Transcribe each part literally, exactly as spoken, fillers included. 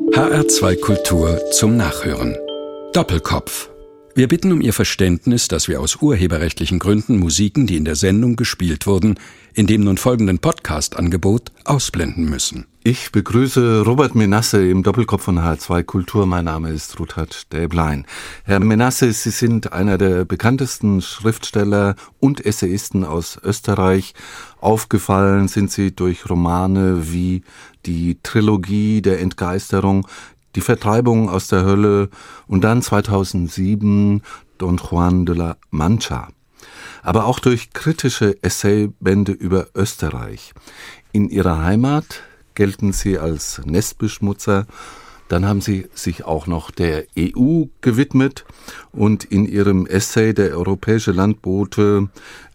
H R zwei Kultur zum Nachhören. Doppelkopf. Wir bitten um Ihr Verständnis, dass wir aus urheberrechtlichen Gründen Musiken, die in der Sendung gespielt wurden, in dem nun folgenden Podcast-Angebot ausblenden müssen. Ich begrüße Robert Menasse im Doppelkopf von H R zwei Kultur. Mein Name ist Ruthard Däblein. Herr Menasse, Sie sind einer der bekanntesten Schriftsteller und Essayisten aus Österreich. Aufgefallen sind Sie durch Romane wie die Trilogie der Entgeisterung, die Vertreibung aus der Hölle und dann zweitausendsieben Don Juan de la Mancha. Aber auch durch kritische Essaybände über Österreich. In Ihrer Heimat gelten Sie als Nestbeschmutzer. Dann haben Sie sich auch noch der E U gewidmet und in Ihrem Essay Der europäische Landbote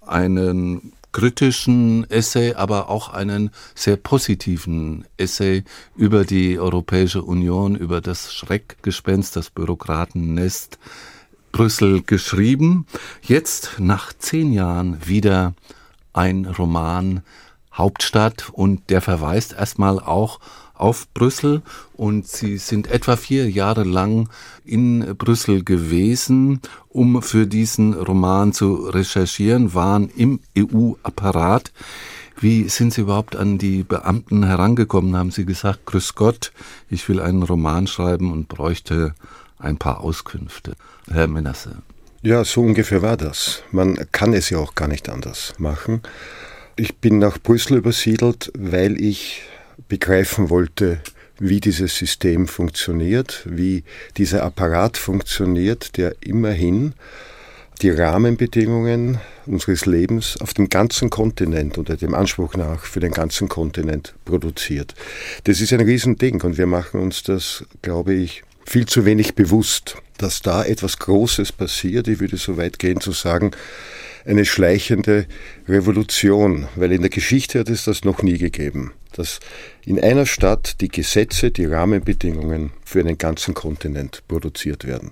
einen kritischen Essay, aber auch einen sehr positiven Essay über die Europäische Union, über das Schreckgespenst, das Bürokratennest Brüssel geschrieben. Jetzt, nach zehn Jahren, wieder ein Roman Hauptstadt und der verweist erstmal auch auf Brüssel und Sie sind etwa vier Jahre lang in Brüssel gewesen, um für diesen Roman zu recherchieren, waren im E U-Apparat. Wie sind Sie überhaupt an die Beamten herangekommen? Haben Sie gesagt, grüß Gott, ich will einen Roman schreiben und bräuchte ein paar Auskünfte. Herr Menasse. Ja, so ungefähr war das. Man kann es ja auch gar nicht anders machen. Ich bin nach Brüssel übersiedelt, weil ich begreifen wollte, wie dieses System funktioniert, wie dieser Apparat funktioniert, der immerhin die Rahmenbedingungen unseres Lebens auf dem ganzen Kontinent oder dem Anspruch nach für den ganzen Kontinent produziert. Das ist ein Riesending und wir machen uns das, glaube ich, viel zu wenig bewusst, dass da etwas Großes passiert. Ich würde so weit gehen zu sagen, eine schleichende Revolution, weil in der Geschichte hat es das noch nie gegeben, dass in einer Stadt die Gesetze, die Rahmenbedingungen für einen ganzen Kontinent produziert werden.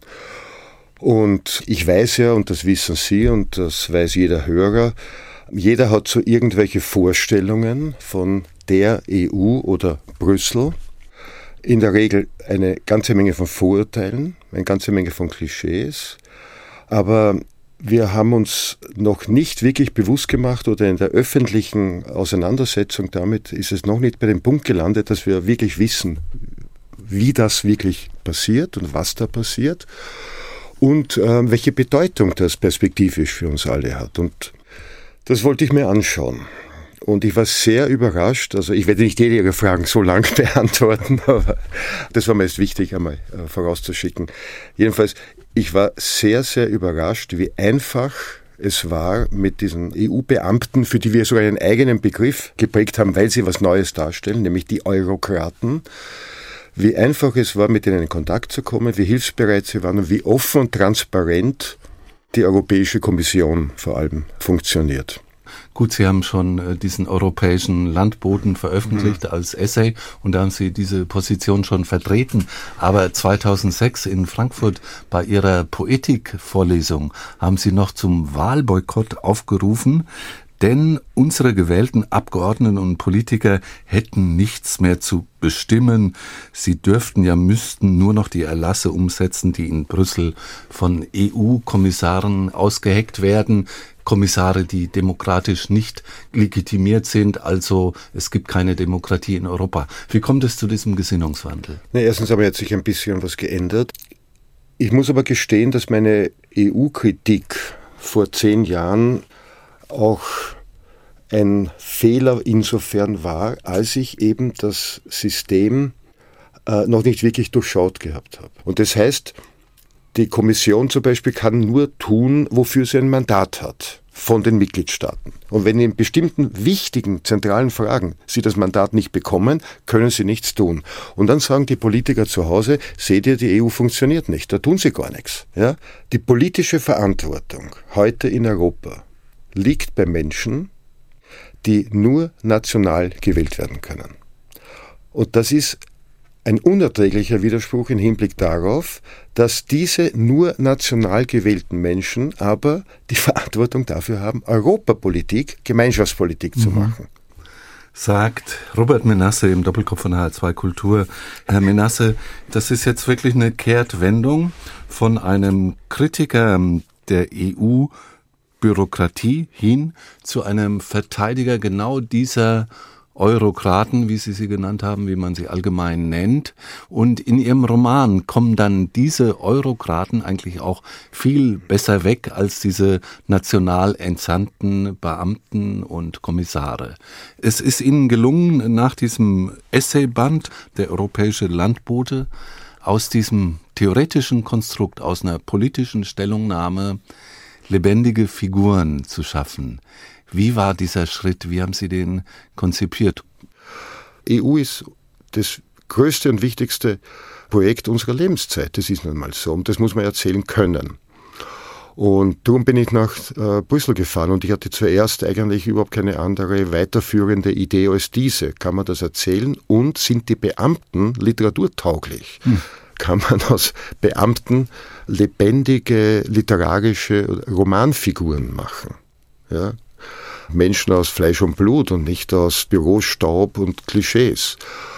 Und ich weiß ja, und das wissen Sie und das weiß jeder Hörer, jeder hat so irgendwelche Vorstellungen von der E U oder Brüssel. In der Regel eine ganze Menge von Vorurteilen, eine ganze Menge von Klischees, aber wir haben uns noch nicht wirklich bewusst gemacht oder in der öffentlichen Auseinandersetzung damit ist es noch nicht bei dem Punkt gelandet, dass wir wirklich wissen, wie das wirklich passiert und was da passiert und äh, welche Bedeutung das perspektivisch für uns alle hat. Und das wollte ich mir anschauen. Und ich war sehr überrascht, also ich werde nicht jede Ihrer Fragen so lang beantworten, aber das war mir jetzt wichtig, einmal äh, vorauszuschicken. Jedenfalls, ich war sehr, sehr überrascht, wie einfach es war mit diesen E U-Beamten, für die wir sogar einen eigenen Begriff geprägt haben, weil sie was Neues darstellen, nämlich die Eurokraten. Wie einfach es war, mit ihnen in Kontakt zu kommen, wie hilfsbereit sie waren und wie offen und transparent die Europäische Kommission vor allem funktioniert. Gut, Sie haben schon äh, diesen europäischen Landboten veröffentlicht mhm. als Essay und da haben Sie diese Position schon vertreten. Aber zweitausendsechs in Frankfurt bei Ihrer Poetikvorlesung haben Sie noch zum Wahlboykott aufgerufen, denn unsere gewählten Abgeordneten und Politiker hätten nichts mehr zu bestimmen. Sie dürften ja, müssten nur noch die Erlasse umsetzen, die in Brüssel von E U-Kommissaren ausgeheckt werden. Kommissare, die demokratisch nicht legitimiert sind, also es gibt keine Demokratie in Europa. Wie kommt es zu diesem Gesinnungswandel? Na, erstens aber hat sich ein bisschen was geändert. Ich muss aber gestehen, dass meine E U-Kritik vor zehn Jahren auch ein Fehler insofern war, als ich eben das System äh, noch nicht wirklich durchschaut gehabt habe. Und das heißt, die Kommission zum Beispiel kann nur tun, wofür sie ein Mandat hat von den Mitgliedstaaten. Und wenn in bestimmten wichtigen, zentralen Fragen sie das Mandat nicht bekommen, können sie nichts tun. Und dann sagen die Politiker zu Hause, seht ihr, die E U funktioniert nicht, da tun sie gar nichts. Ja? Die politische Verantwortung heute in Europa liegt bei Menschen, die nur national gewählt werden können. Und das ist ein unerträglicher Widerspruch im Hinblick darauf, dass diese nur national gewählten Menschen aber die Verantwortung dafür haben, Europapolitik, Gemeinschaftspolitik zu machen. sagt Robert Menasse im Doppelkopf von H R zwei Kultur. Herr Menasse, das ist jetzt wirklich eine Kehrtwendung von einem Kritiker der E U-Bürokratie hin zu einem Verteidiger genau dieser Eurokraten, wie Sie sie genannt haben, wie man sie allgemein nennt. Und in Ihrem Roman kommen dann diese Eurokraten eigentlich auch viel besser weg als diese national entsandten Beamten und Kommissare. Es ist Ihnen gelungen, nach diesem Essayband Der europäische Landbote aus diesem theoretischen Konstrukt, aus einer politischen Stellungnahme lebendige Figuren zu schaffen. Wie war dieser Schritt? Wie haben Sie den konzipiert? E U ist das größte und wichtigste Projekt unserer Lebenszeit. Das ist nun mal so. Und das muss man erzählen können. Und darum bin ich nach äh, Brüssel gefahren und ich hatte zuerst eigentlich überhaupt keine andere weiterführende Idee als diese. Kann man das erzählen? Und sind die Beamten literaturtauglich? Hm. Kann man aus Beamten lebendige literarische Romanfiguren machen? Ja? Menschen aus Fleisch und Blut und nicht aus Bürostaub und Klischees.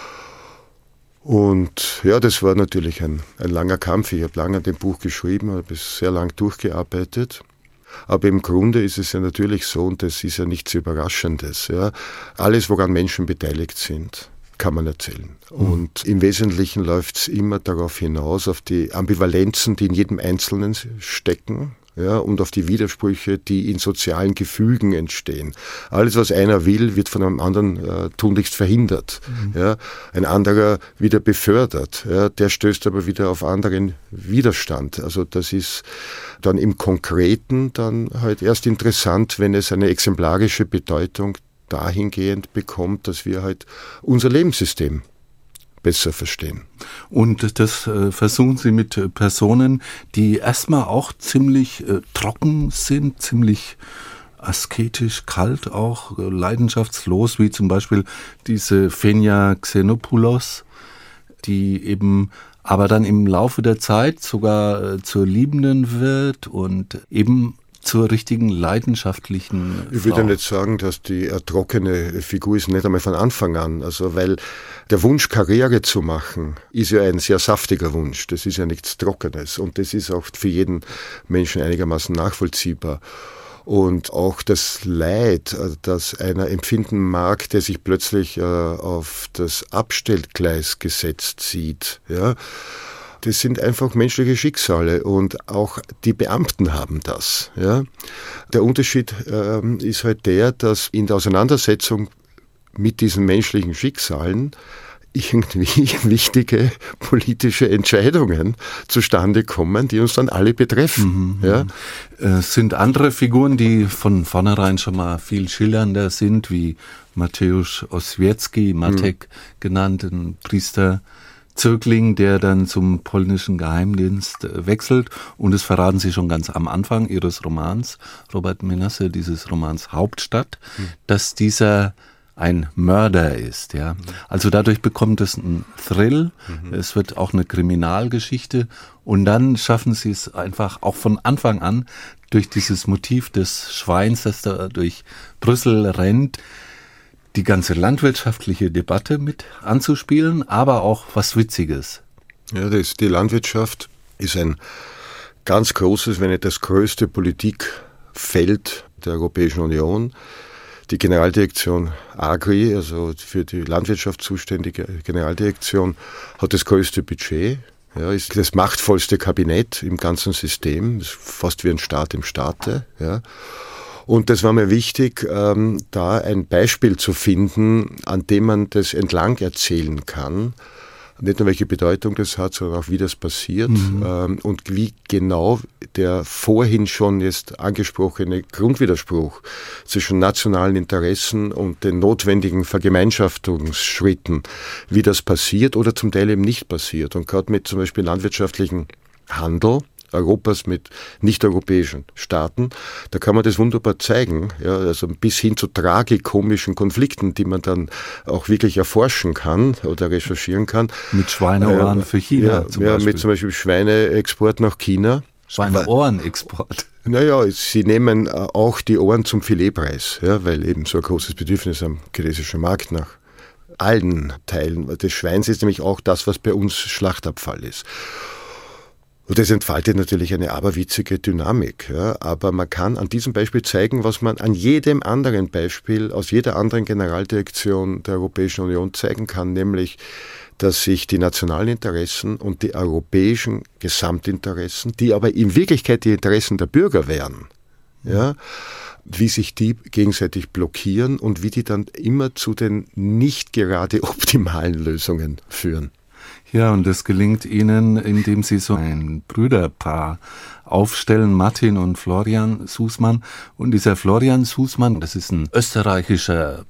Und ja, das war natürlich ein, ein langer Kampf. Ich habe lange an dem Buch geschrieben, habe es sehr lang durchgearbeitet. Aber im Grunde ist es ja natürlich so, und das ist ja nichts Überraschendes. Ja. Alles, woran Menschen beteiligt sind, kann man erzählen. Mhm. Und im Wesentlichen läuft es immer darauf hinaus, auf die Ambivalenzen, die in jedem Einzelnen stecken. Ja, und auf die Widersprüche, die in sozialen Gefügen entstehen. Alles, was einer will, wird von einem anderen äh, tunlichst verhindert. Mhm. Ja, ein anderer wieder befördert. Ja, der stößt aber wieder auf anderen Widerstand. Also das ist dann im Konkreten dann halt erst interessant, wenn es eine exemplarische Bedeutung dahingehend bekommt, dass wir halt unser Lebenssystem besser verstehen. Und das äh, versuchen Sie mit äh, Personen, die erstmal auch ziemlich äh, trocken sind, ziemlich asketisch, kalt auch, äh, leidenschaftslos, wie zum Beispiel diese Fenia Xenopoulos, die eben aber dann im Laufe der Zeit sogar äh, zur Liebenden wird und eben zur richtigen leidenschaftlichen Frau. Ich würde ja nicht sagen, dass die eine trockene Figur ist, nicht einmal von Anfang an. Also, weil der Wunsch, Karriere zu machen, ist ja ein sehr saftiger Wunsch. Das ist ja nichts Trockenes. Und das ist auch für jeden Menschen einigermaßen nachvollziehbar. Und auch das Leid, das einer empfinden mag, der sich plötzlich äh, auf das Abstellgleis gesetzt sieht, ja, das sind einfach menschliche Schicksale und auch die Beamten haben das. Ja. Der Unterschied ähm, ist halt der, dass in der Auseinandersetzung mit diesen menschlichen Schicksalen irgendwie wichtige politische Entscheidungen zustande kommen, die uns dann alle betreffen. Mhm, ja. Es sind andere Figuren, die von vornherein schon mal viel schillernder sind, wie Mateusz Oświecki, Matek mhm. genannt, ein Priester, Zögling, der dann zum polnischen Geheimdienst wechselt. Und das verraten Sie schon ganz am Anfang Ihres Romans, Robert Menasse, dieses Romans Hauptstadt, mhm. dass dieser ein Mörder ist. Ja. Also dadurch bekommt es einen Thrill, mhm. es wird auch eine Kriminalgeschichte und dann schaffen Sie es einfach auch von Anfang an durch dieses Motiv des Schweins, das da durch Brüssel rennt, die ganze landwirtschaftliche Debatte mit anzuspielen, aber auch was Witziges. Ja, das, die Landwirtschaft ist ein ganz großes, wenn nicht das größte Politikfeld der Europäischen Union. Die Generaldirektion Agri, also für die Landwirtschaft zuständige Generaldirektion, hat das größte Budget. Ja, ist das machtvollste Kabinett im ganzen System, ist fast wie ein Staat im Staate. Ja. Und das war mir wichtig, ähm, da ein Beispiel zu finden, an dem man das entlang erzählen kann. Nicht nur welche Bedeutung das hat, sondern auch wie das passiert mhm. ähm, und wie genau der vorhin schon jetzt angesprochene Grundwiderspruch zwischen nationalen Interessen und den notwendigen Vergemeinschaftungsschritten, wie das passiert oder zum Teil eben nicht passiert. Und gerade mit zum Beispiel landwirtschaftlichen Handel Europas mit nicht-europäischen Staaten, da kann man das wunderbar zeigen, ja, also bis hin zu tragikomischen Konflikten, die man dann auch wirklich erforschen kann oder recherchieren kann. Mit Schweineohren äh, für China ja, zum ja, Beispiel. Mit zum Beispiel Schweineexport nach China. Schweineohrenexport. Naja, sie nehmen auch die Ohren zum Filetpreis, ja, weil eben so ein großes Bedürfnis am chinesischen Markt nach allen Teilen des Schweins ist, nämlich auch das, was bei uns Schlachtabfall ist. Und das entfaltet natürlich eine aberwitzige Dynamik. Ja, aber man kann an diesem Beispiel zeigen, was man an jedem anderen Beispiel aus jeder anderen Generaldirektion der Europäischen Union zeigen kann, nämlich, dass sich die nationalen Interessen und die europäischen Gesamtinteressen, die aber in Wirklichkeit die Interessen der Bürger wären, ja, wie sich die gegenseitig blockieren und wie die dann immer zu den nicht gerade optimalen Lösungen führen. Ja, und das gelingt Ihnen, indem Sie so ein Brüderpaar aufstellen, Martin und Florian Sußmann. Und dieser Florian Sußmann, das ist ein österreichischer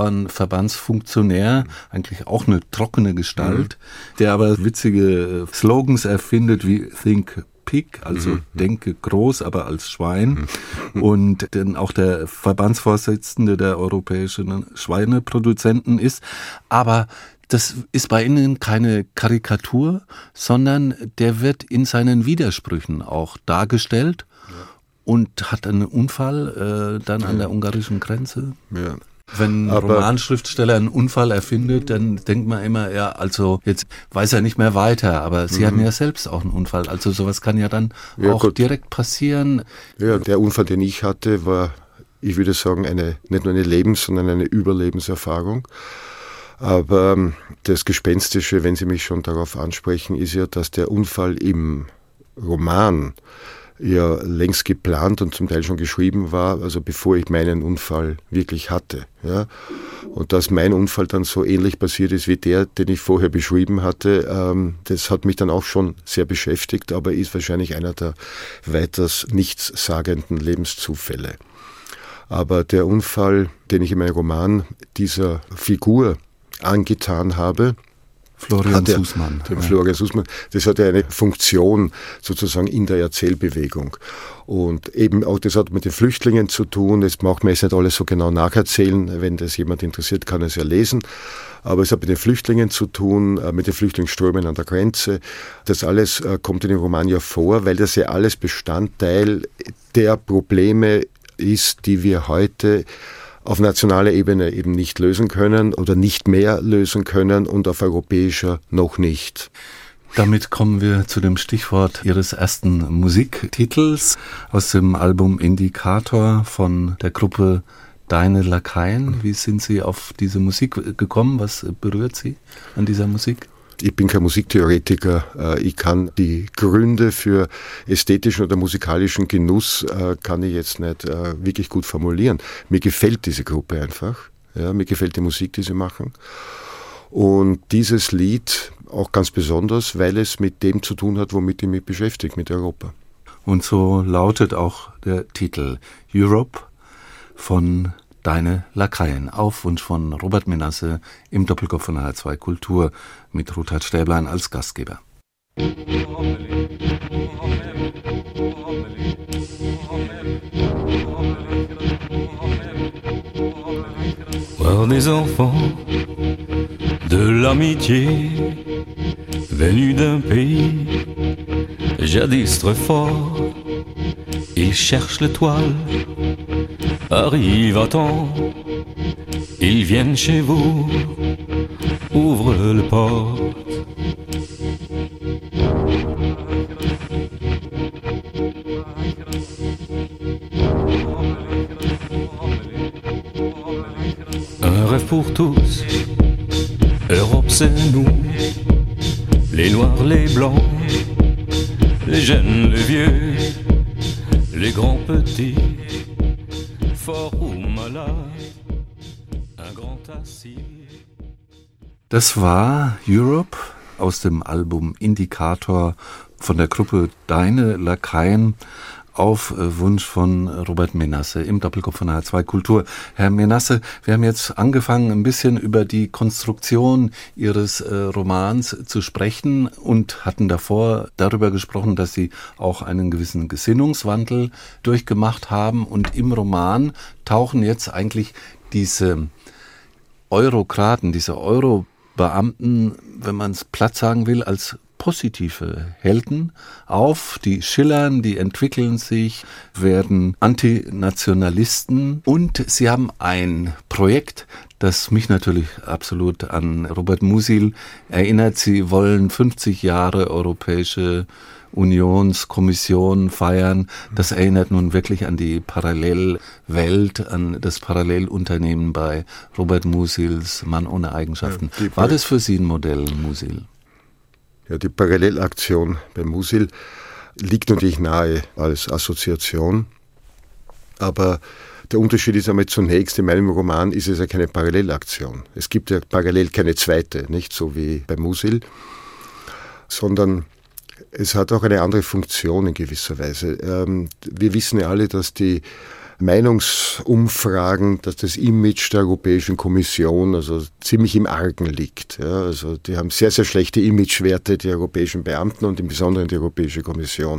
Bauernverbandsfunktionär, eigentlich auch eine trockene Gestalt, mhm. der aber witzige Slogans erfindet wie Think Pig, also mhm. denke groß, aber als Schwein. Mhm. Und dann auch der Verbandsvorsitzende der europäischen Schweineproduzenten ist. Aber das ist bei Ihnen keine Karikatur, sondern der wird in seinen Widersprüchen auch dargestellt ja. und hat einen Unfall äh, dann ja. an der ungarischen Grenze. Ja. Wenn ein Romanschriftsteller einen Unfall erfindet, dann denkt man immer, ja, also jetzt weiß er nicht mehr weiter, aber Sie mhm. hatten ja selbst auch einen Unfall, also sowas kann ja dann ja, auch gut. direkt passieren. Ja, der Unfall, den ich hatte, war, ich würde sagen, eine nicht nur eine Lebens-, sondern eine Überlebenserfahrung. Aber das Gespenstische, wenn Sie mich schon darauf ansprechen, ist ja, dass der Unfall im Roman ja längst geplant und zum Teil schon geschrieben war, also bevor ich meinen Unfall wirklich hatte. Ja. Und dass mein Unfall dann so ähnlich passiert ist wie der, den ich vorher beschrieben hatte, ähm, das hat mich dann auch schon sehr beschäftigt, aber ist wahrscheinlich einer der weiters nichtssagenden Lebenszufälle. Aber der Unfall, den ich in meinem Roman dieser Figur angetan habe, Florian Sußmann. Dem ja. Florian Sußmann. Das hat ja eine Funktion sozusagen in der Erzählbewegung. Und eben auch das hat mit den Flüchtlingen zu tun. Das macht man jetzt nicht alles so genau nacherzählen. Wenn das jemand interessiert, kann es ja lesen. Aber es hat mit den Flüchtlingen zu tun, mit den Flüchtlingsströmen an der Grenze. Das alles kommt in dem Roman ja vor, weil das ja alles Bestandteil der Probleme ist, die wir heute auf nationaler Ebene eben nicht lösen können oder nicht mehr lösen können und auf europäischer noch nicht. Damit kommen wir zu dem Stichwort Ihres ersten Musiktitels aus dem Album Indikator von der Gruppe Deine Lakaien. Wie sind Sie auf diese Musik gekommen? Was berührt Sie an dieser Musik? Ich bin kein Musiktheoretiker. Ich kann die Gründe für ästhetischen oder musikalischen Genuss kann ich jetzt nicht wirklich gut formulieren. Mir gefällt diese Gruppe einfach. Ja, mir gefällt die Musik, die sie machen. Und dieses Lied auch ganz besonders, weil es mit dem zu tun hat, womit ich mich beschäftige, mit Europa. Und so lautet auch der Titel Europe von Deine Lakaien, auf Wunsch von Robert Menasse im Doppelkopf von H R zwei Kultur mit Ruthard Stäblein als Gastgeber. Voir des enfants de l'amitié venus d'un pays jadis très fort, ils cherchent l'étoile. Arrive à temps, ils viennent chez vous, ouvre le porte. Un rêve pour tous, Europe c'est nous, les noirs, les blancs, les jeunes, les vieux, les grands petits. Das war Europe aus dem Album Indikator von der Gruppe Deine Lakaien auf Wunsch von Robert Menasse im Doppelkopf von H R zwei Kultur. Herr Menasse, wir haben jetzt angefangen, ein bisschen über die Konstruktion Ihres äh, Romans zu sprechen und hatten davor darüber gesprochen, dass Sie auch einen gewissen Gesinnungswandel durchgemacht haben. Und im Roman tauchen jetzt eigentlich diese Eurokraten, diese Eurobeamten, wenn man es platt sagen will, als positive Helden auf, die schillern, die entwickeln sich, werden Antinationalisten und sie haben ein Projekt, das mich natürlich absolut an Robert Musil erinnert. Sie wollen fünfzig Jahre Europäische Unionskommission feiern. Das erinnert nun wirklich an die Parallelwelt, an das Parallelunternehmen bei Robert Musils Mann ohne Eigenschaften. Ja, War das für Sie ein Modell, Musil? Ja, die Parallelaktion bei Musil liegt natürlich nahe als Assoziation, aber der Unterschied ist einmal zunächst, in meinem Roman ist es ja keine Parallelaktion. Es gibt ja parallel keine zweite, nicht so wie bei Musil, sondern es hat auch eine andere Funktion in gewisser Weise. Wir wissen ja alle, dass die Meinungsumfragen, dass das Image der Europäischen Kommission also ziemlich im Argen liegt. Ja, also die haben sehr, sehr schlechte Imagewerte, die europäischen Beamten und im Besonderen die Europäische Kommission.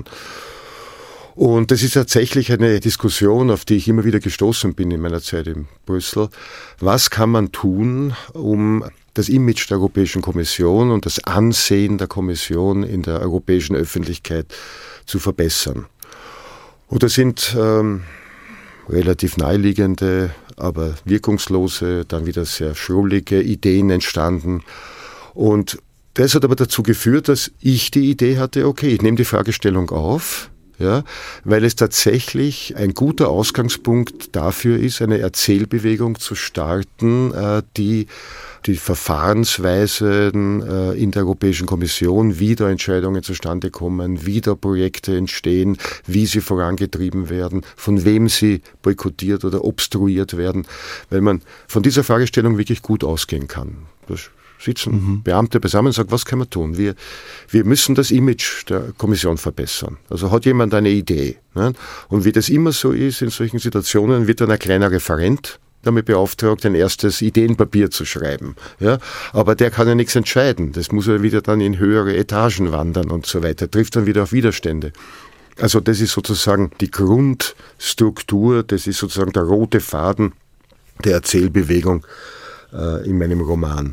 Und das ist tatsächlich eine Diskussion, auf die ich immer wieder gestoßen bin in meiner Zeit in Brüssel. Was kann man tun, um das Image der Europäischen Kommission und das Ansehen der Kommission in der europäischen Öffentlichkeit zu verbessern? Und da sind ähm, relativ naheliegende, aber wirkungslose, dann wieder sehr schrullige Ideen entstanden. Und das hat aber dazu geführt, dass ich die Idee hatte, okay, ich nehme die Fragestellung auf, ja, weil es tatsächlich ein guter Ausgangspunkt dafür ist, eine Erzählbewegung zu starten, äh, die die Verfahrensweisen äh, in der Europäischen Kommission, wie da Entscheidungen zustande kommen, wie da Projekte entstehen, wie sie vorangetrieben werden, von wem sie boykottiert oder obstruiert werden, weil man von dieser Fragestellung wirklich gut ausgehen kann. Das sitzen mhm. Beamte beisammen und sagen, was können wir tun? Wir, wir müssen das Image der Kommission verbessern. Also hat jemand eine Idee. Ne? Und wie das immer so ist, in solchen Situationen wird dann ein kleiner Referent damit beauftragt, ein erstes Ideenpapier zu schreiben. Ja? Aber der kann ja nichts entscheiden. Das muss ja wieder dann in höhere Etagen wandern und so weiter. Trifft dann wieder auf Widerstände. Also das ist sozusagen die Grundstruktur, das ist sozusagen der rote Faden der Erzählbewegung äh, in meinem Roman.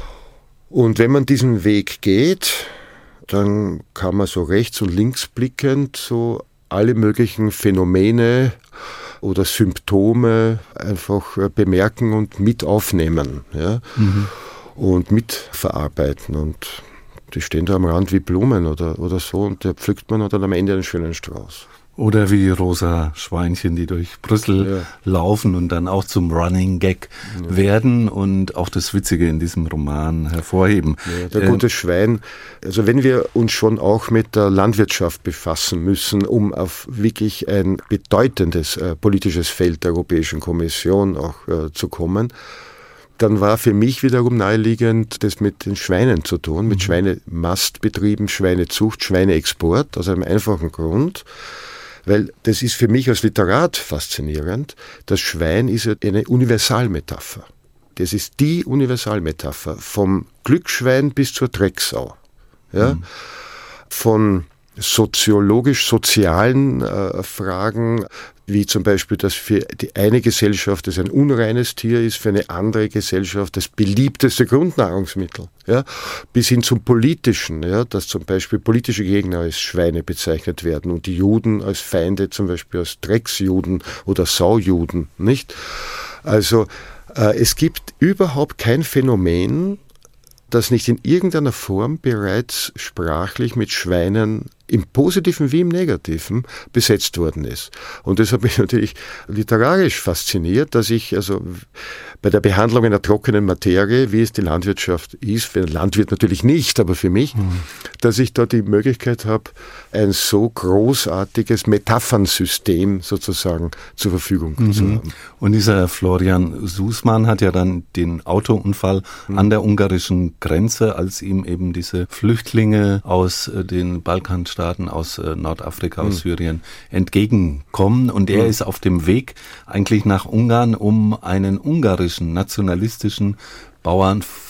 Und wenn man diesen Weg geht, dann kann man so rechts und links blickend so alle möglichen Phänomene oder Symptome einfach bemerken und mit aufnehmen, ja? Mhm. Und mitverarbeiten. Und die stehen da am Rand wie Blumen oder, oder so und da pflückt man dann am Ende einen schönen Strauß. Oder wie rosa Schweinchen, die durch Brüssel ja. laufen und dann auch zum Running Gag ja. werden und auch das Witzige in diesem Roman hervorheben. Ja, der gute äh, Schwein, also wenn wir uns schon auch mit der Landwirtschaft befassen müssen, um auf wirklich ein bedeutendes äh, politisches Feld der Europäischen Kommission auch äh, zu kommen, dann war für mich wiederum naheliegend, das mit den Schweinen zu tun, mit mhm. Schweinemastbetrieben, Schweinezucht, Schweineexport, aus einem einfachen Grund. Weil das ist für mich als Literat faszinierend. Das Schwein ist eine Universalmetapher. Das ist die Universalmetapher. Vom Glücksschwein bis zur Drecksau. Ja? Mhm. Von soziologisch-sozialen äh, Fragen, wie zum Beispiel, dass für die eine Gesellschaft das ein unreines Tier ist, für eine andere Gesellschaft das beliebteste Grundnahrungsmittel, ja, bis hin zum Politischen, ja, dass zum Beispiel politische Gegner als Schweine bezeichnet werden und die Juden als Feinde, zum Beispiel als Drecksjuden oder Saujuden, nicht? Also äh, es gibt überhaupt kein Phänomen, das nicht in irgendeiner Form bereits sprachlich mit Schweinen im Positiven wie im Negativen besetzt worden ist. Und das hat mich natürlich literarisch fasziniert, dass ich also bei der Behandlung einer trockenen Materie, wie es die Landwirtschaft ist, für den Landwirt natürlich nicht, aber für mich, mhm. dass ich da die Möglichkeit habe, ein so großartiges Metaphernsystem sozusagen zur Verfügung mhm. zu haben. Und dieser Florian Sußmann hat ja dann den Autounfall mhm. an der ungarischen Grenze, als ihm eben diese Flüchtlinge aus den Balkanstaaten, aus Nordafrika, aus mhm. Syrien entgegenkommen. Und er mhm. ist auf dem Weg eigentlich nach Ungarn, um einen ungarischen, nationalistischen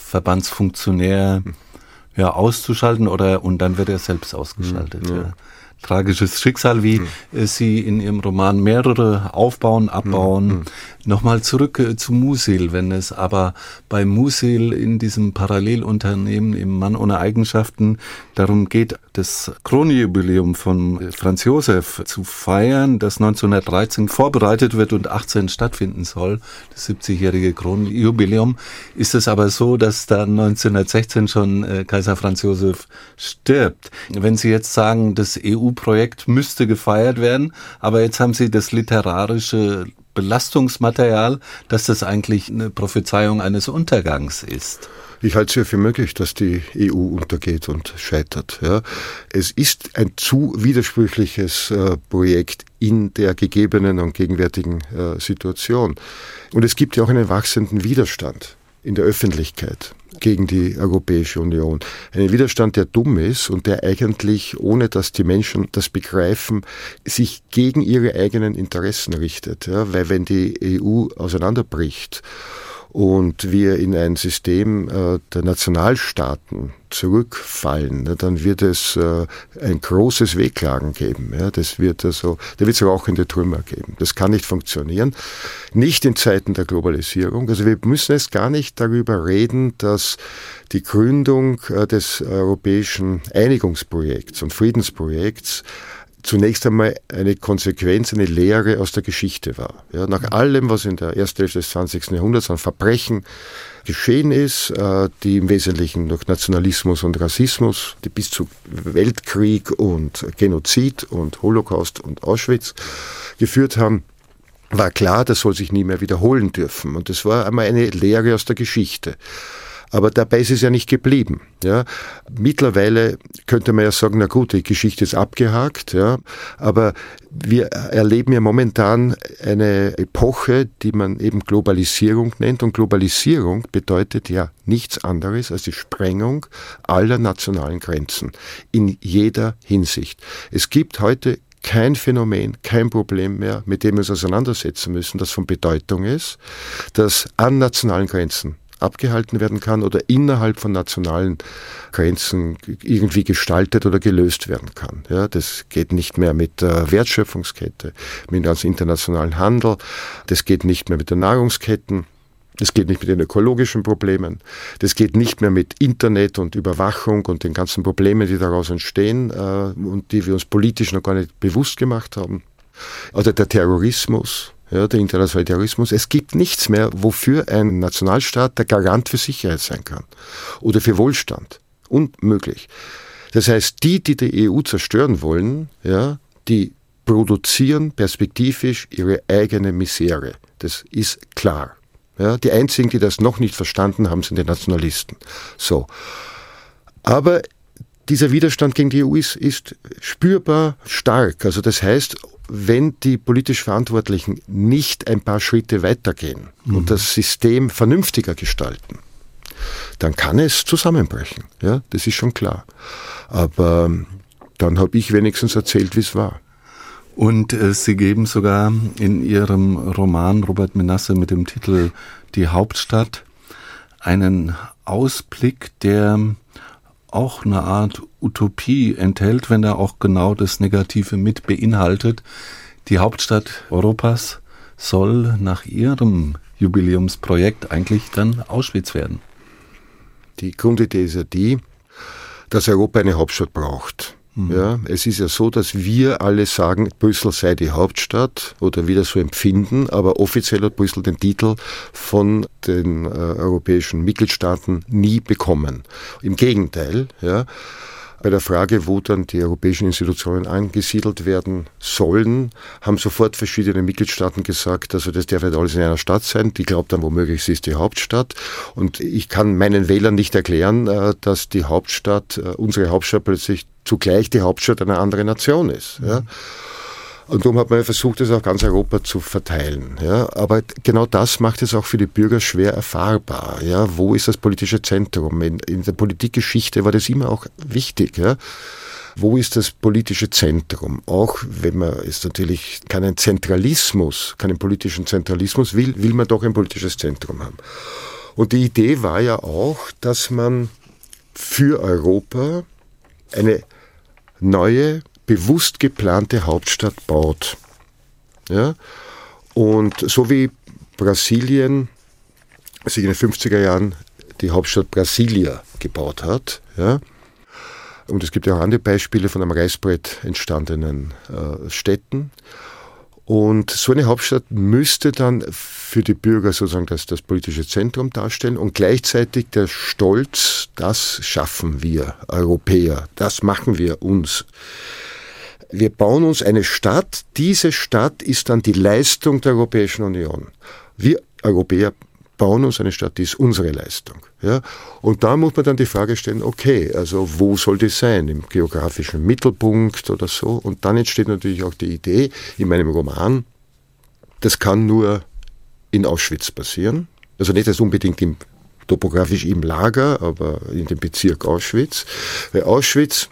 Bauernverbandsfunktionär mhm. ja, auszuschalten oder und dann wird er selbst ausgeschaltet. Mhm. Ja. tragisches Schicksal, wie mhm. Sie in Ihrem Roman mehrere aufbauen, abbauen. Mhm. Nochmal zurück äh, zu Musil, wenn es aber bei Musil in diesem Parallelunternehmen im Mann ohne Eigenschaften darum geht, das Kronjubiläum von Franz Josef zu feiern, das neunzehnhundertdreizehn vorbereitet wird und achtzehn stattfinden soll, das siebzigjährige Kronjubiläum, ist es aber so, dass dann neunzehnhundertsechzehn schon äh, Kaiser Franz Josef stirbt. Wenn Sie jetzt sagen, das E U-Projekt müsste gefeiert werden, aber jetzt haben Sie das literarische Belastungsmaterial, dass das eigentlich eine Prophezeiung eines Untergangs ist. Ich halte es ja für möglich, dass die E U untergeht und scheitert. Ja. Es ist ein zu widersprüchliches äh, Projekt in der gegebenen und gegenwärtigen äh, Situation. Und es gibt ja auch einen wachsenden Widerstand in der Öffentlichkeit gegen die Europäische Union. Ein Widerstand, der dumm ist und der eigentlich, ohne dass die Menschen das begreifen, sich gegen ihre eigenen Interessen richtet. Ja, weil wenn die E U auseinanderbricht und wir in ein System äh, der Nationalstaaten zurückfallen, ne, dann wird es äh, ein großes Wehklagen geben. Ja, das wird also, da wird es rauchende Trümmer geben. Das kann nicht funktionieren. Nicht in Zeiten der Globalisierung. Also wir müssen jetzt gar nicht darüber reden, dass die Gründung äh, des europäischen Einigungsprojekts und Friedensprojekts zunächst einmal eine Konsequenz, eine Lehre aus der Geschichte war. Ja, nach allem, was in der ersten Hälfte des zwanzigsten Jahrhunderts an Verbrechen geschehen ist, äh, die im Wesentlichen durch Nationalismus und Rassismus, die bis zu Weltkrieg und Genozid und Holocaust und Auschwitz geführt haben, war klar, das soll sich nie mehr wiederholen dürfen. Und das war einmal eine Lehre aus der Geschichte. Aber dabei ist es ja nicht geblieben. Ja. Mittlerweile könnte man ja sagen, na gut, die Geschichte ist abgehakt, ja. Aber wir erleben ja momentan eine Epoche, die man eben Globalisierung nennt. Und Globalisierung bedeutet ja nichts anderes als die Sprengung aller nationalen Grenzen in jeder Hinsicht. Es gibt heute kein Phänomen, kein Problem mehr, mit dem wir uns auseinandersetzen müssen, das von Bedeutung ist, das an nationalen Grenzen abgehalten werden kann oder innerhalb von nationalen Grenzen irgendwie gestaltet oder gelöst werden kann. Ja, das geht nicht mehr mit der Wertschöpfungskette, mit dem ganzen internationalen Handel, das geht nicht mehr mit den Nahrungsketten, das geht nicht mit den ökologischen Problemen, das geht nicht mehr mit Internet und Überwachung und den ganzen Problemen, die daraus entstehen äh, und die wir uns politisch noch gar nicht bewusst gemacht haben. Oder der Terrorismus, ja, der internationale Terrorismus. Es gibt nichts mehr, wofür ein Nationalstaat der Garant für Sicherheit sein kann oder für Wohlstand. Unmöglich. Das heißt, die, die die E U zerstören wollen, ja, die produzieren perspektivisch ihre eigene Misere. Das ist klar. Ja, die einzigen, die das noch nicht verstanden haben, sind die Nationalisten. So. Aber dieser Widerstand gegen die E U ist, ist spürbar stark. Also das heißt, wenn die politisch Verantwortlichen nicht ein paar Schritte weitergehen mhm. und das System vernünftiger gestalten, dann kann es zusammenbrechen. Ja, das ist schon klar. Aber dann habe ich wenigstens erzählt, wie es war. Und äh, Sie geben sogar in Ihrem Roman Robert Menasse mit dem Titel Die Hauptstadt einen Ausblick, der auch eine Art Utopie enthält, wenn er auch genau das Negative mit beinhaltet. Die Hauptstadt Europas soll nach Ihrem Jubiläumsprojekt eigentlich dann Auschwitz werden. Die Grundidee ist ja die, dass Europa eine Hauptstadt braucht. Mhm. Ja, es ist ja so, dass wir alle sagen, Brüssel sei die Hauptstadt oder wir das so empfinden, aber offiziell hat Brüssel den Titel von den äh, europäischen Mitgliedstaaten nie bekommen. Im Gegenteil, ja, bei der Frage, wo dann die europäischen Institutionen angesiedelt werden sollen, haben sofort verschiedene Mitgliedstaaten gesagt, also das darf nicht alles in einer Stadt sein. Die glaubt dann womöglich, sie ist die Hauptstadt. Und ich kann meinen Wählern nicht erklären, dass die Hauptstadt, unsere Hauptstadt plötzlich zugleich die Hauptstadt einer anderen Nation ist. Ja. Und darum hat man versucht, das auf ganz Europa zu verteilen. Ja. Aber genau das macht es auch für die Bürger schwer erfahrbar. Ja. Wo ist das politische Zentrum? In, in der Politikgeschichte war das immer auch wichtig. Ja. Wo ist das politische Zentrum? Auch wenn man es natürlich keinen Zentralismus, keinen politischen Zentralismus will, will man doch ein politisches Zentrum haben. Und die Idee war ja auch, dass man für Europa eine neue bewusst geplante Hauptstadt baut. Ja? Und so wie Brasilien sich in den fünfziger Jahren die Hauptstadt Brasilia gebaut hat, ja? Und es gibt ja auch andere Beispiele von einem Reißbrett entstandenen äh, Städten. Und so eine Hauptstadt müsste dann für die Bürger sozusagen das, das politische Zentrum darstellen und gleichzeitig der Stolz, das schaffen wir Europäer, das machen wir uns. Wir bauen uns eine Stadt, diese Stadt ist dann die Leistung der Europäischen Union. Wir Europäer bauen uns eine Stadt, die ist unsere Leistung. Ja? Und da muss man dann die Frage stellen, okay, also wo soll die sein? Im geografischen Mittelpunkt oder so? Und dann entsteht natürlich auch die Idee in meinem Roman, das kann nur in Auschwitz passieren. Also nicht als unbedingt im, topografisch im Lager, aber in dem Bezirk Auschwitz. Weil Auschwitz,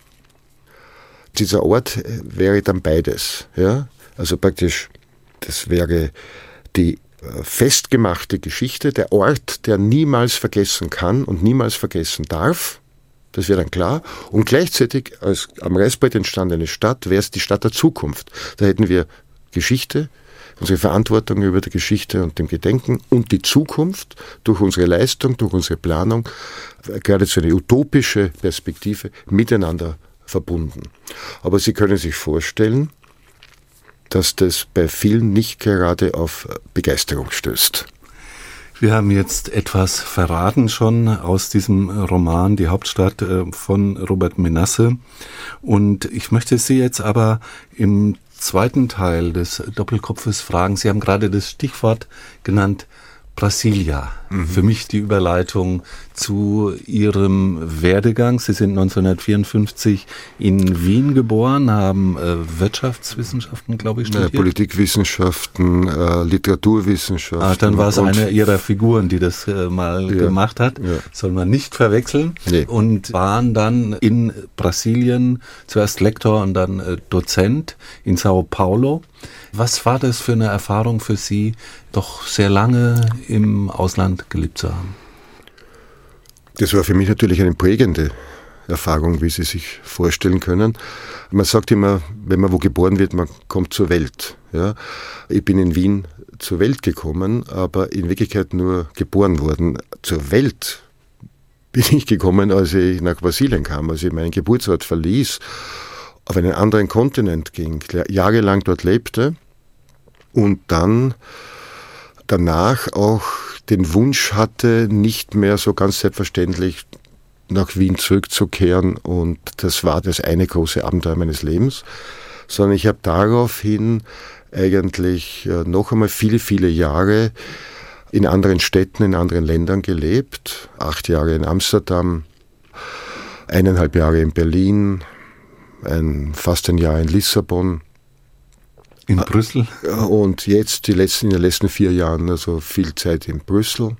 dieser Ort wäre dann beides. Ja? Also praktisch, das wäre die festgemachte Geschichte, der Ort, der niemals vergessen kann und niemals vergessen darf, das wäre dann klar. Und gleichzeitig als am Reißbrett entstandene Stadt wäre es die Stadt der Zukunft. Da hätten wir Geschichte, unsere Verantwortung über die Geschichte und dem Gedenken und die Zukunft durch unsere Leistung, durch unsere Planung, geradezu eine utopische Perspektive miteinander verbunden. Aber Sie können sich vorstellen, dass das bei vielen nicht gerade auf Begeisterung stößt. Wir haben jetzt etwas verraten schon aus diesem Roman Die Hauptstadt von Robert Menasse. Und ich möchte Sie jetzt aber im zweiten Teil des Doppelkopfes fragen. Sie haben gerade das Stichwort genannt, Brasilia. Mhm. Für mich die Überleitung zu Ihrem Werdegang. Sie sind neunzehnhundertvierundfünfzig in Wien geboren, haben äh, Wirtschaftswissenschaften, glaube ich, studiert. Ja, Politikwissenschaften, äh, Literaturwissenschaften. Ah, dann war es eine Ihrer Figuren, die das äh, mal ja, gemacht hat. Ja. Soll man nicht verwechseln. Nee. Und waren dann in Brasilien zuerst Lektor und dann äh, Dozent in Sao Paulo. Was war das für eine Erfahrung für Sie, doch sehr lange im Ausland gelebt zu haben? Das war für mich natürlich eine prägende Erfahrung, wie Sie sich vorstellen können. Man sagt immer, wenn man wo geboren wird, man kommt zur Welt. Ja? Ich bin in Wien zur Welt gekommen, aber in Wirklichkeit nur geboren worden. Zur Welt bin ich gekommen, als ich nach Brasilien kam, als ich meinen Geburtsort verließ, auf einen anderen Kontinent ging, jahrelang dort lebte und dann danach auch den Wunsch hatte, nicht mehr so ganz selbstverständlich nach Wien zurückzukehren, und das war das eine große Abenteuer meines Lebens, sondern ich habe daraufhin eigentlich noch einmal viele, viele Jahre in anderen Städten, in anderen Ländern gelebt, acht Jahre in Amsterdam, eineinhalb Jahre in Berlin, ein, fast ein Jahr in Lissabon. In Brüssel? Und jetzt die letzten, in den letzten vier Jahren also viel Zeit in Brüssel.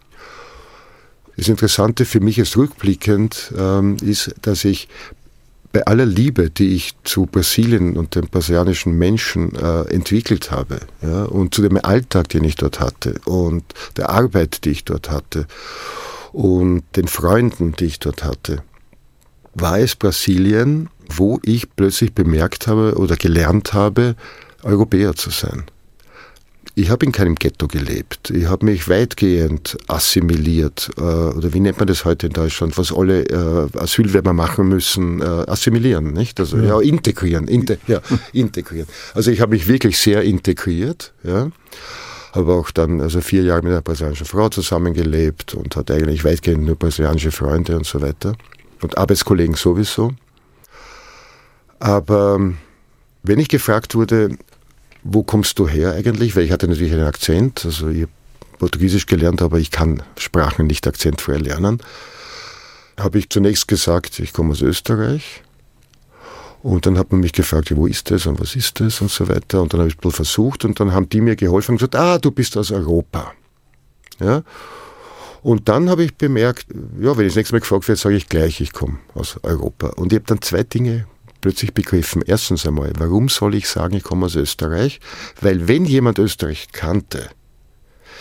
Das Interessante für mich ist rückblickend, ähm, ist, dass ich bei aller Liebe, die ich zu Brasilien und den brasilianischen Menschen äh, entwickelt habe, ja, und zu dem Alltag, den ich dort hatte und der Arbeit, die ich dort hatte und den Freunden, die ich dort hatte, war es Brasilien, wo ich plötzlich bemerkt habe oder gelernt habe, Europäer zu sein. Ich habe in keinem Ghetto gelebt. Ich habe mich weitgehend assimiliert, äh, oder wie nennt man das heute in Deutschland, was alle äh, Asylwerber machen müssen, äh, assimilieren, nicht? Also ja, ja integrieren, inte, ja, integrieren. Also ich habe mich wirklich sehr integriert, ja. Habe auch dann also vier Jahre mit einer brasilianischen Frau zusammengelebt und hatte eigentlich weitgehend nur brasilianische Freunde und so weiter. Und Arbeitskollegen sowieso. Aber wenn ich gefragt wurde, wo kommst du her eigentlich? Weil ich hatte natürlich einen Akzent, also ich habe Portugiesisch gelernt, aber ich kann Sprachen nicht akzentfrei lernen. Habe ich zunächst gesagt, ich komme aus Österreich. Und dann hat man mich gefragt, wo ist das und was ist das und so weiter. Und dann habe ich es versucht und dann haben die mir geholfen und gesagt, ah, du bist aus Europa. Ja. Und dann habe ich bemerkt, ja, wenn ich das nächste Mal gefragt werde, sage ich gleich, ich komme aus Europa. Und ich habe dann zwei Dinge plötzlich begriffen. Erstens einmal, warum soll ich sagen, ich komme aus Österreich? Weil wenn jemand Österreich kannte,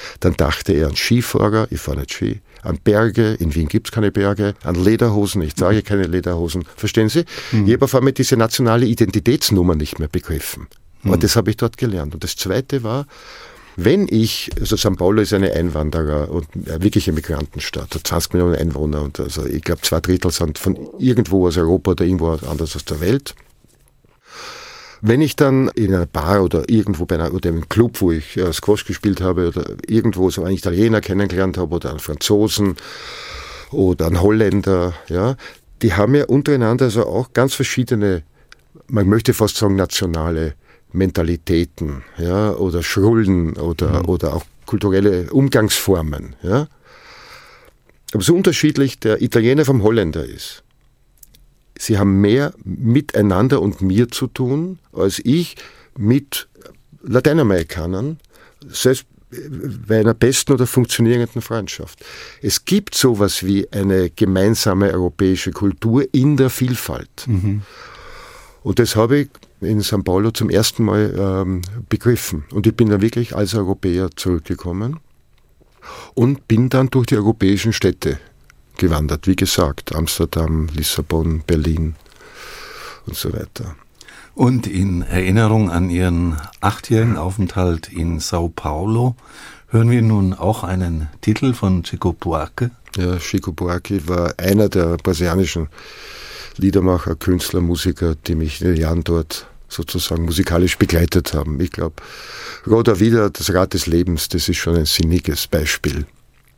dann dachte er an Skifahrer, ich fahre nicht Ski, an Berge, in Wien gibt es keine Berge, an Lederhosen, ich trage keine Lederhosen. Verstehen Sie? Mhm. Ich habe auf einmal diese nationale Identitätsnummer nicht mehr begriffen. Mhm. Aber das habe ich dort gelernt. Und das Zweite war, wenn ich, also São Paulo ist eine Einwanderer- und eine wirkliche Migrantenstadt, hat zwanzig Millionen Einwohner und also ich glaube zwei Drittel sind von irgendwo aus Europa oder irgendwo anders aus der Welt. Wenn ich dann in einer Bar oder irgendwo bei einer, oder im Club, wo ich äh, Squash gespielt habe oder irgendwo so einen Italiener kennengelernt habe oder einen Franzosen oder einen Holländer, ja, die haben ja untereinander also auch ganz verschiedene, man möchte fast sagen nationale Mentalitäten, ja, oder Schrullen oder, mhm. oder auch kulturelle Umgangsformen, ja. Aber so unterschiedlich der Italiener vom Holländer ist. Sie haben mehr miteinander und mir zu tun, als ich mit Lateinamerikanern, selbst bei einer besten oder funktionierenden Freundschaft. Es gibt sowas wie eine gemeinsame europäische Kultur in der Vielfalt. Mhm. Und das habe ich in São Paulo zum ersten Mal ähm, begriffen. Und ich bin dann wirklich als Europäer zurückgekommen und bin dann durch die europäischen Städte gewandert. Wie gesagt, Amsterdam, Lissabon, Berlin und so weiter. Und in Erinnerung an Ihren achtjährigen Aufenthalt in São Paulo hören wir nun auch einen Titel von Chico Buarque. Ja, Chico Buarque war einer der brasilianischen Liedermacher, Künstler, Musiker, die mich in den Jahren dort sozusagen musikalisch begleitet haben. Ich glaube, Roda Vida, das Rad des Lebens, das ist schon ein sinniges Beispiel.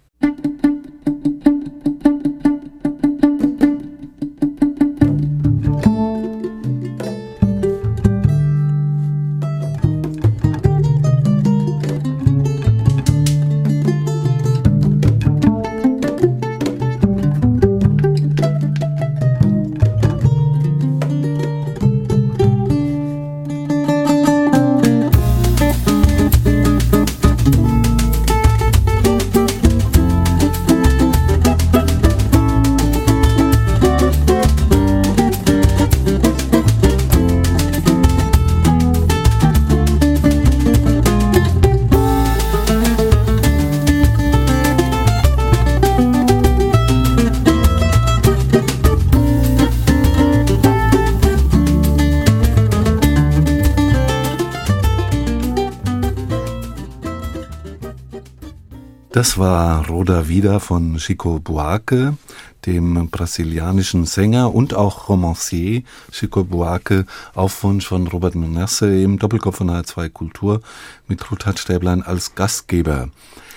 Das war Roda Vida von Chico Buarque, dem brasilianischen Sänger und auch Romancier Chico Buarque, auf Wunsch von Robert Menasse im Doppelkopf von H zwei Kultur mit Ruthard Stäblein als Gastgeber.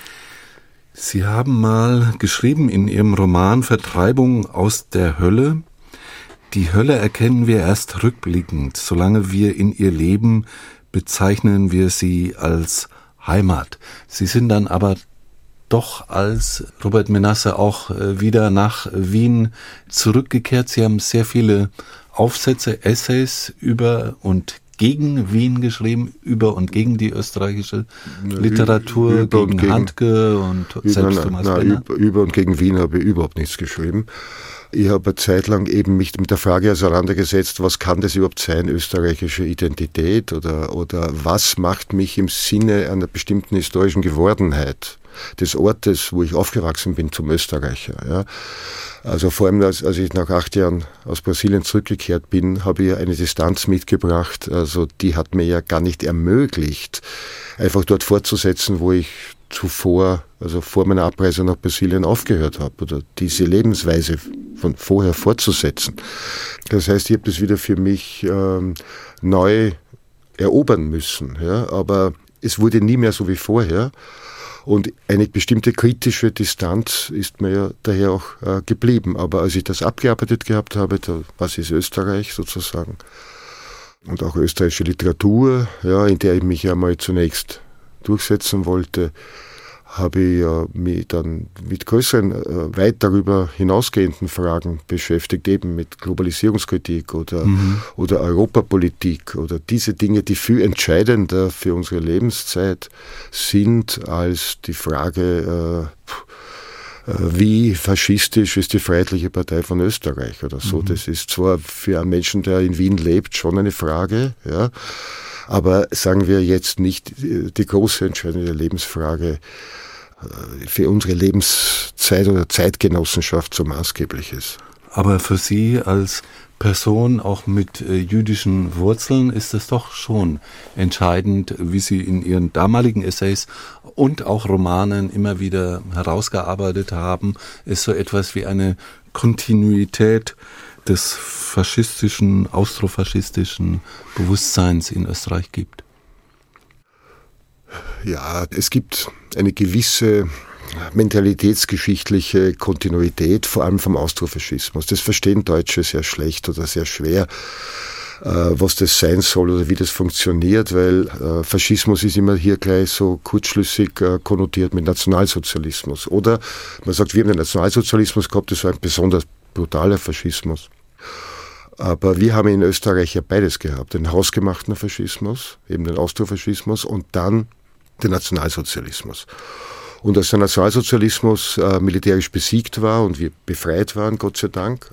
Sie haben mal geschrieben in Ihrem Roman Vertreibung aus der Hölle: Die Hölle erkennen wir erst rückblickend. Solange wir in ihr leben, bezeichnen wir sie als Heimat. Sie sind dann aber doch als Robert Menasse auch wieder nach Wien zurückgekehrt. Sie haben sehr viele Aufsätze, Essays über und gegen Wien geschrieben, über und gegen die österreichische Literatur, über gegen, gegen Handke und selbst Thomas Benner. Über, über und gegen Wien habe ich überhaupt nichts geschrieben. Ich habe eine Zeit lang eben mich mit der Frage auseinandergesetzt, was kann das überhaupt sein, österreichische Identität, oder, oder was macht mich im Sinne einer bestimmten historischen Gewordenheit des Ortes, wo ich aufgewachsen bin, zum Österreicher. Ja. Also vor allem, als, als ich nach acht Jahren aus Brasilien zurückgekehrt bin, habe ich eine Distanz mitgebracht, also die hat mir ja gar nicht ermöglicht, einfach dort fortzusetzen, wo ich zuvor, also vor meiner Abreise nach Brasilien aufgehört habe, oder diese Lebensweise von vorher fortzusetzen. Das heißt, ich habe das wieder für mich ähm, neu erobern müssen, ja, aber es wurde nie mehr so wie vorher. Und eine bestimmte kritische Distanz ist mir ja daher auch äh, geblieben. Aber als ich das abgearbeitet gehabt habe, da, was ist Österreich sozusagen, und auch österreichische Literatur, ja, in der ich mich ja mal zunächst durchsetzen wollte, habe ich ja mich dann mit größeren, äh, weit darüber hinausgehenden Fragen beschäftigt, eben mit Globalisierungskritik oder, mhm. oder Europapolitik oder diese Dinge, die viel entscheidender für unsere Lebenszeit sind als die Frage, äh, wie faschistisch ist die Freiheitliche Partei von Österreich oder so. Mhm. Das ist zwar für einen Menschen, der in Wien lebt, schon eine Frage, ja. Aber sagen wir jetzt nicht die große entscheidende Lebensfrage für unsere Lebenszeit oder Zeitgenossenschaft so maßgeblich ist. Aber für Sie als Person, auch mit äh, jüdischen Wurzeln, ist es doch schon entscheidend, wie Sie in Ihren damaligen Essays und auch Romanen immer wieder herausgearbeitet haben, ist so etwas wie eine Kontinuität des faschistischen, austrofaschistischen Bewusstseins in Österreich gibt. Ja, es gibt eine gewisse mentalitätsgeschichtliche Kontinuität, vor allem vom Austrofaschismus. Das verstehen Deutsche sehr schlecht oder sehr schwer, was das sein soll oder wie das funktioniert, weil Faschismus ist immer hier gleich so kurzschlüssig konnotiert mit Nationalsozialismus. Oder man sagt, wir haben den Nationalsozialismus gehabt, das war ein besonders brutaler Faschismus. Aber wir haben in Österreich ja beides gehabt, den hausgemachten Faschismus, eben den Austrofaschismus und dann den Nationalsozialismus. Und als der Nationalsozialismus äh, militärisch besiegt war und wir befreit waren, Gott sei Dank,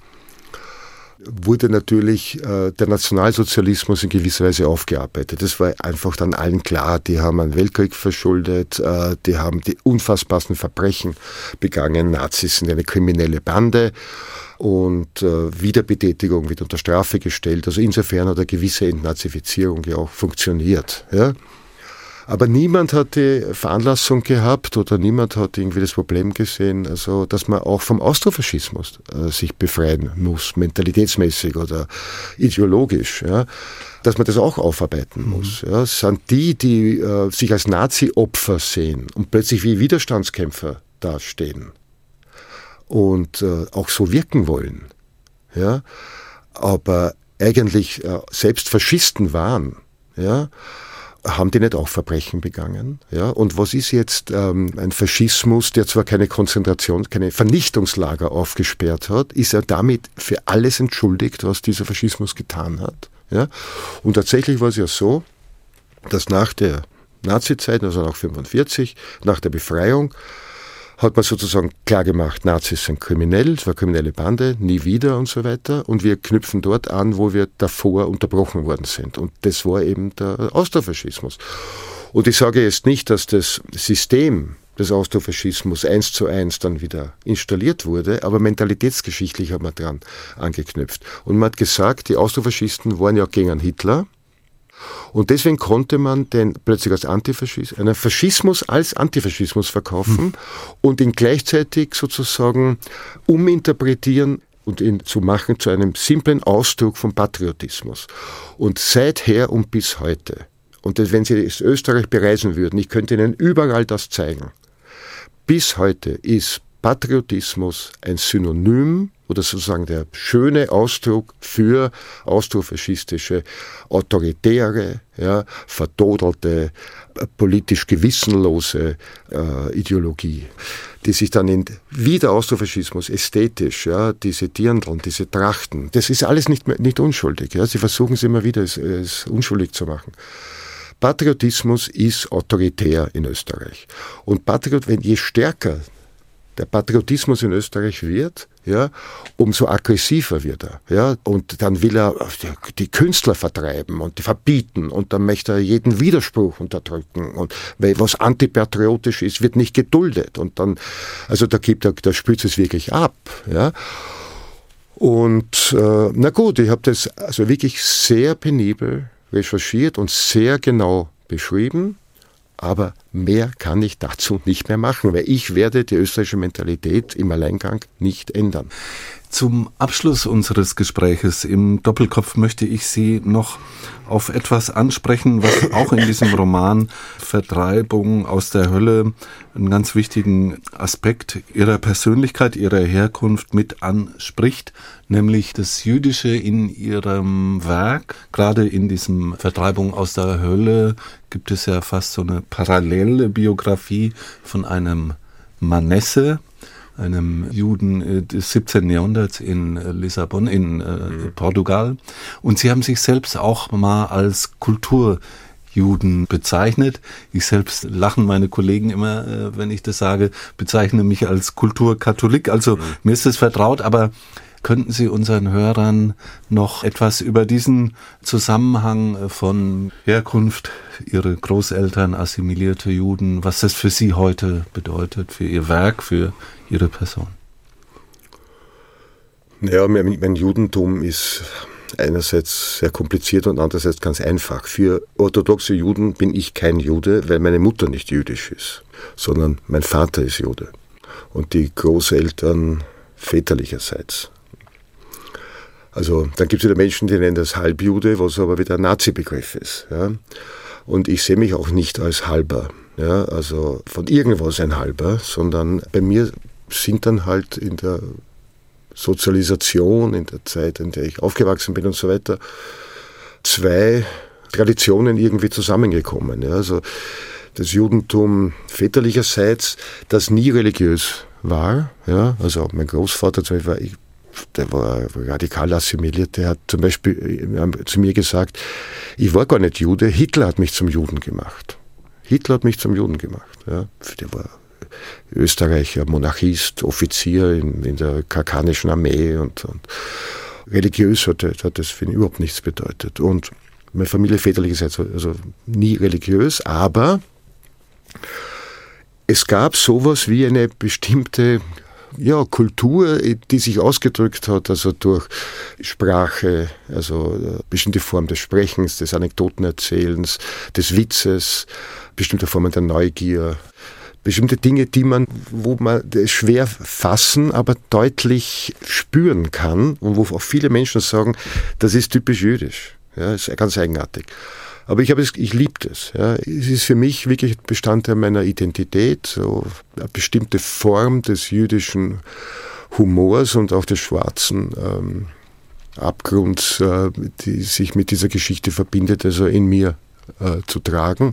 wurde natürlich äh, der Nationalsozialismus in gewisser Weise aufgearbeitet. Das war einfach dann allen klar. Die haben einen Weltkrieg verschuldet, äh, die haben die unfassbarsten Verbrechen begangen. Nazis sind eine kriminelle Bande und äh, Wiederbetätigung wird unter Strafe gestellt. Also insofern hat eine gewisse Entnazifizierung ja auch funktioniert. Ja? Aber niemand hat die Veranlassung gehabt oder niemand hat irgendwie das Problem gesehen, also dass man auch vom Austrofaschismus äh, sich befreien muss, mentalitätsmäßig oder ideologisch, ja, dass man das auch aufarbeiten mhm. muss. Ja. Es sind die, die äh, sich als Nazi-Opfer sehen und plötzlich wie Widerstandskämpfer dastehen und äh, auch so wirken wollen, ja, aber eigentlich äh, selbst Faschisten waren, ja. Haben die nicht auch Verbrechen begangen? Ja? Und was ist jetzt ähm, ein Faschismus, der zwar keine Konzentration, keine Vernichtungslager aufgesperrt hat, ist er damit für alles entschuldigt, was dieser Faschismus getan hat? Ja? Und tatsächlich war es ja so, dass nach der Nazizeit, also nach fünfundvierzig, nach der Befreiung, hat man sozusagen klar gemacht, Nazis sind kriminell, es war eine kriminelle Bande, nie wieder und so weiter. Und wir knüpfen dort an, wo wir davor unterbrochen worden sind. Und das war eben der Austrofaschismus. Und ich sage jetzt nicht, dass das System des Austrofaschismus eins zu eins dann wieder installiert wurde, aber mentalitätsgeschichtlich hat man dran angeknüpft. Und man hat gesagt, die Austrofaschisten waren ja gegen Hitler. Und deswegen konnte man den plötzlich als Antifaschismus, einen Faschismus als Antifaschismus verkaufen hm. und ihn gleichzeitig sozusagen uminterpretieren und ihn zu machen zu einem simplen Ausdruck von Patriotismus. Und seither und bis heute, und wenn Sie das Österreich bereisen würden, ich könnte Ihnen überall das zeigen, bis heute ist Patriotismus ein Synonym oder sozusagen der schöne Ausdruck für austrofaschistische, autoritäre, ja, verdodelte, politisch gewissenlose äh, Ideologie, die sich dann in, wie der Austrofaschismus ästhetisch, ja, diese Dirndln, diese Trachten, das ist alles nicht, mehr, nicht unschuldig. Ja, sie versuchen es immer wieder, es, es unschuldig zu machen. Patriotismus ist autoritär in Österreich. Und Patriot, wenn je stärker der Patriotismus in Österreich wird, ja, umso aggressiver wird er. Ja, und dann will er die Künstler vertreiben und die verbieten und dann möchte er jeden Widerspruch unterdrücken. Und weil was antipatriotisch ist, wird nicht geduldet. Und dann, also da gibt er, da spült es wirklich ab. Ja. Und äh, na gut, ich habe das also wirklich sehr penibel recherchiert und sehr genau beschrieben. Aber mehr kann ich dazu nicht mehr machen, weil ich werde die österreichische Mentalität im Alleingang nicht ändern. Zum Abschluss unseres Gespräches im Doppelkopf möchte ich Sie noch auf etwas ansprechen, was auch in diesem Roman Vertreibung aus der Hölle einen ganz wichtigen Aspekt Ihrer Persönlichkeit, Ihrer Herkunft mit anspricht, nämlich das Jüdische in Ihrem Werk. Gerade in diesem Vertreibung aus der Hölle gibt es ja fast so eine parallele Biografie von einem Manesse, einem Juden des siebzehnten Jahrhunderts in Lissabon, in äh, Portugal. Und Sie haben sich selbst auch mal als Kulturjuden bezeichnet. Ich selbst lachen meine Kollegen immer, äh, wenn ich das sage, bezeichne mich als Kulturkatholik. Also mhm. mir ist das vertraut, aber Könnten Sie unseren Hörern noch etwas über diesen Zusammenhang von Herkunft, Ihre Großeltern, assimilierte Juden, was das für Sie heute bedeutet, für Ihr Werk, für Ihre Person? Ja, mein, mein Judentum ist einerseits sehr kompliziert und andererseits ganz einfach. Für orthodoxe Juden bin ich kein Jude, weil meine Mutter nicht jüdisch ist, sondern mein Vater ist Jude und die Großeltern väterlicherseits. Also dann gibt es wieder Menschen, die nennen das Halbjude, was aber wieder ein Nazi-Begriff ist. Ja? Und ich sehe mich auch nicht als Halber, ja? Also von irgendwas ein Halber, sondern bei mir sind dann halt in der Sozialisation, in der Zeit, in der ich aufgewachsen bin und so weiter, zwei Traditionen irgendwie zusammengekommen. Ja? Also das Judentum väterlicherseits, das nie religiös war. Ja? Also mein Großvater zum Beispiel war, ich, der war radikal assimiliert, der hat zum Beispiel zu mir gesagt, ich war gar nicht Jude, Hitler hat mich zum Juden gemacht. Hitler hat mich zum Juden gemacht. Ja? Der war Österreicher, Monarchist, Offizier in, in der karkanischen Armee und, und religiös hat, hat das für ihn überhaupt nichts bedeutet. Und meine Familie väterlicherseits also nie religiös, aber es gab sowas wie eine bestimmte ja, Kultur, die sich ausgedrückt hat, also durch Sprache, also eine bestimmte Form des Sprechens, des Anekdotenerzählens, des Witzes, bestimmte Formen der Neugier. Bestimmte Dinge, die man, wo man schwer fassen, aber deutlich spüren kann und wo auch viele Menschen sagen, das ist typisch jüdisch. Ja, ist ganz eigenartig. Aber ich habe es, ich liebe das. Ja. Es ist für mich wirklich Bestandteil meiner Identität, so eine bestimmte Form des jüdischen Humors und auch des schwarzen ähm, Abgrunds, äh, die sich mit dieser Geschichte verbindet, also in mir äh, zu tragen.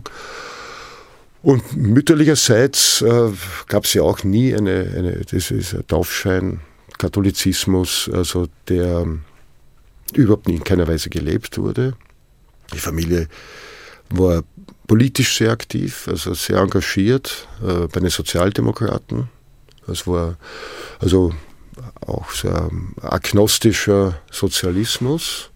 Und mütterlicherseits äh, gab es ja auch nie eine, eine, das ist ein Taufschein, Katholizismus, also der überhaupt nie in keiner Weise gelebt wurde. Die Familie war politisch sehr aktiv, also sehr engagiert äh, bei den Sozialdemokraten. Es war also auch sehr agnostischer Sozialismus,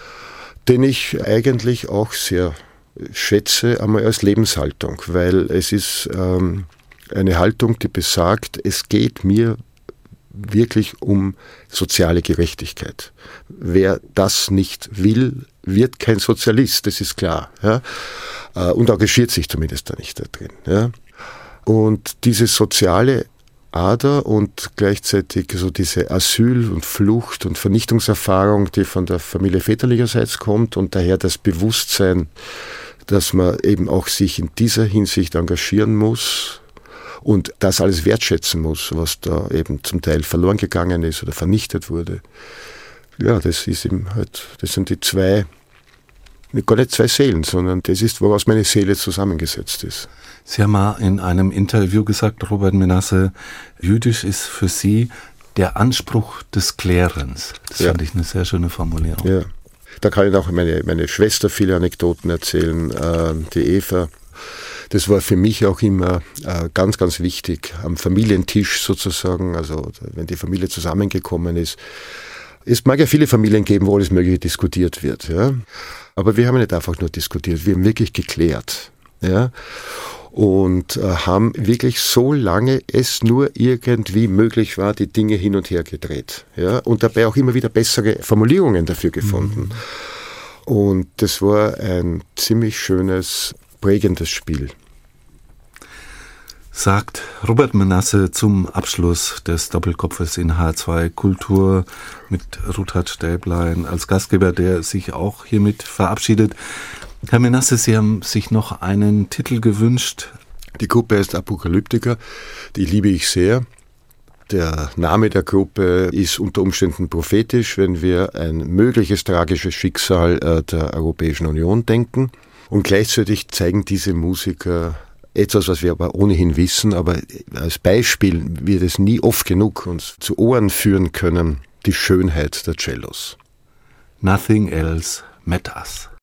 den ich eigentlich auch sehr schätze, einmal als Lebenshaltung, weil es ist ähm, eine Haltung, die besagt, es geht mir wirklich um soziale Gerechtigkeit. Wer das nicht will, wird kein Sozialist, das ist klar. Ja? Und engagiert sich zumindest da nicht da drin. Ja? Und diese soziale Ader und gleichzeitig so diese Asyl- und Flucht- und Vernichtungserfahrung, die von der Familie väterlicherseits kommt und daher das Bewusstsein, dass man eben auch sich in dieser Hinsicht engagieren muss und das alles wertschätzen muss, was da eben zum Teil verloren gegangen ist oder vernichtet wurde. Ja, das ist eben halt, das sind die zwei, gar nicht zwei Seelen, sondern das ist, woraus meine Seele zusammengesetzt ist. Sie haben mal in einem Interview gesagt, Robert Menasse, jüdisch ist für Sie der Anspruch des Klärens. Das ja. fand ich eine sehr schöne Formulierung. Ja. Da kann ich auch meine, meine Schwester viele Anekdoten erzählen, äh, die Eva. Das war für mich auch immer äh, ganz, ganz wichtig, am Familientisch sozusagen, also wenn die Familie zusammengekommen ist. Es mag ja viele Familien geben, wo alles Mögliche diskutiert wird. Ja? Aber wir haben nicht einfach nur diskutiert, wir haben wirklich geklärt. Ja? Und äh, haben wirklich so lange es nur irgendwie möglich war, die Dinge hin und her gedreht. Ja? Und dabei auch immer wieder bessere Formulierungen dafür gefunden. Mhm. Und das war ein ziemlich schönes, prägendes Spiel. Sagt Robert Menasse zum Abschluss des Doppelkopfes in H zwei Kultur mit Ruthard Stäblein als Gastgeber, der sich auch hiermit verabschiedet. Herr Menasse, Sie haben sich noch einen Titel gewünscht. Die Gruppe heißt Apokalyptiker, die liebe ich sehr. Der Name der Gruppe ist unter Umständen prophetisch, wenn wir ein mögliches tragisches Schicksal der Europäischen Union denken. Und gleichzeitig zeigen diese Musiker etwas, was wir aber ohnehin wissen, aber als Beispiel wird es nie oft genug uns zu Ohren führen können, die Schönheit der Cellos. Nothing else matters.